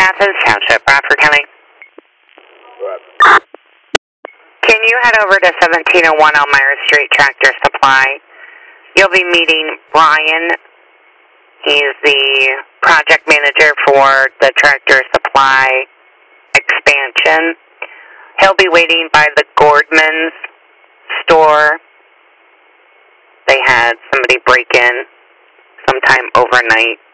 Athens Township, Bradford County. Can you head over to 1701 Elmira Street, Tractor Supply? You'll be meeting Brian. He's the project manager for the Tractor Supply expansion. He'll be waiting by the Gordman's store. They had somebody break in sometime overnight.